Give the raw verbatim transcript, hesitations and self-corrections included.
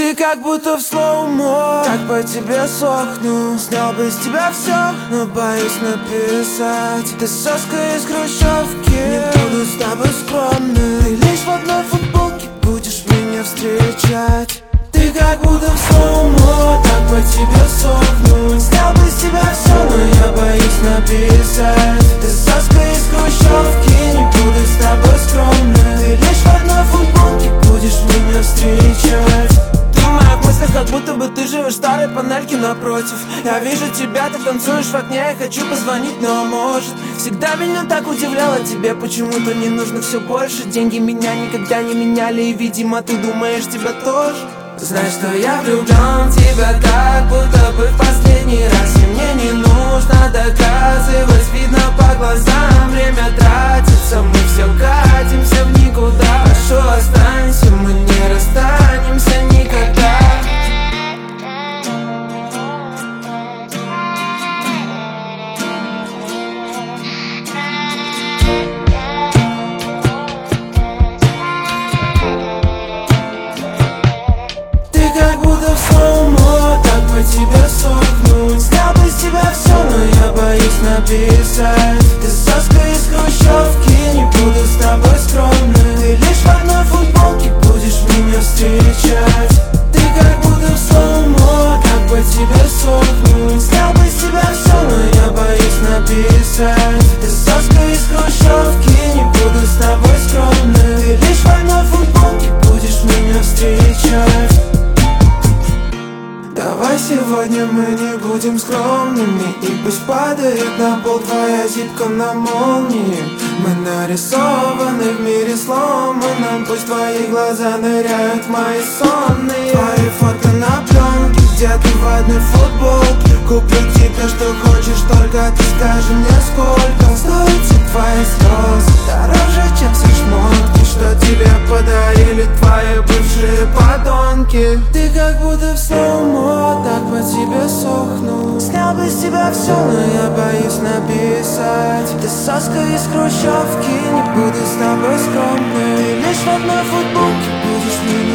Ты как будто в слоумо, так по тебе сохну. Снял бы с тебя все, но боюсь написать. Ты соска из хрущевки, не буду с тобой скромным. Ты лишь в одной футболке будешь меня встречать. Ты как будто в слоумо, так по тебе сохну. Снял бы с тебя все, но я боюсь написать. Ты соска из хрущевки, не буду с тобой скромным. Ты лишь в одной футболке будешь меня встречать. Как будто бы ты живешь в старой панельке напротив. Я вижу тебя, ты танцуешь в окне. Я хочу позвонить, но может. Всегда меня так удивляло тебе. Почему-то не нужно все больше. Деньги меня никогда не меняли. И, видимо, ты думаешь, тебя тоже. Знаешь, что я влюблен в тебя, как будто бы в последний раз. И мне не нужно доказывать, видно по глазам. Время тратится, мы все катимся в никуда. Прошу, останься, мы не расстанемся никогда. По тебе сохну. Снял бы с тебя все, но я боюсь написать. Ты соска из хрущевки, не буду с тобой скромным. Ты лишь в одной футболке будешь меня встречать. Ты как будто в слоумо, так по тебе сохну. Снял бы с тебя все, но я боюсь написать. Ты соска из хрущевки, не буду с тобой скромным. Ты лишь в одной футболке будешь меня встречать. Давай сегодня мы не будем скромными. И пусть падает на пол твоя зипка на молнии. Мы нарисованы в мире сломанном. Пусть твои глаза ныряют в мои сонные. Твои фото на пленке, где ты в одной футболке. Куплю тебе что хочешь, только ты скажи мне сколько стоят все твои слезы. Дороже, чем все шмотки, что тебе подарили твои бывшие подонки. Ты как будто в слоумо, так по тебе сохну. Снял бы с тебя все, но я боюсь написать. Ты соска из хрущевки, не буду с тобой скромным. Ты лишь в одной футболке будешь мне